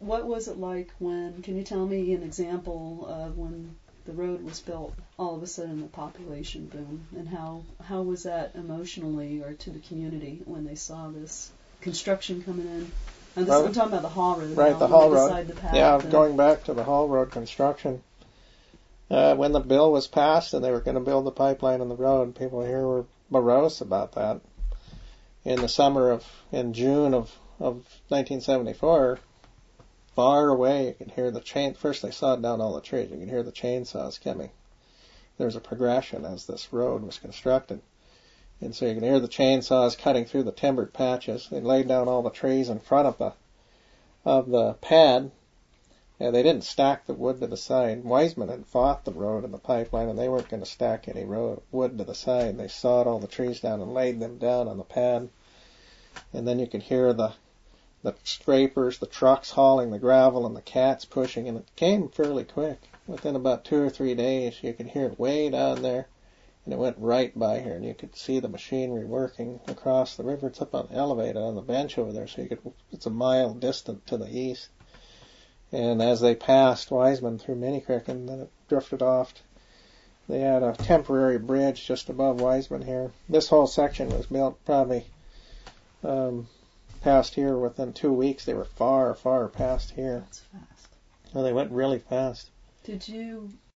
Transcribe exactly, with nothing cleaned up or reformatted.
what was it like when, can you tell me an example of when the road was built, all of a sudden the population boom, and how, how was that emotionally or to the community when they saw this construction coming in? And this, well, I'm talking about the Hall Road. Right, now, the Hall Road. The path yeah, and, going back to the Hall Road construction. Uh, when the bill was passed and they were going to build the pipeline on the road, people here were morose about that. In the summer of, in June of, of nineteen seventy-four, far away you could hear the chain, first they sawed down all the trees, you could hear the chainsaws coming. There was a progression as this road was constructed. And so you could hear the chainsaws cutting through the timbered patches. They laid down all the trees in front of the, of the pad. Yeah, they didn't stack the wood to the side. Wiseman had fought the road and the pipeline, and they weren't going to stack any road, wood to the side. They sawed all the trees down and laid them down on the pad. And then you could hear the the scrapers, the trucks hauling the gravel, and the cats pushing, and it came fairly quick. Within about two or three days, you could hear it way down there, and it went right by here, and you could see the machinery working across the river. It's up on elevated on the bench over there, so you could. It's a mile distant to the east. And as they passed Wiseman through Mini Creek, and then it drifted off, they had a temporary bridge just above Wiseman here. This whole section was built probably um, past here within two weeks. They were far, far past here. That's fast. Well, they went really fast. Did you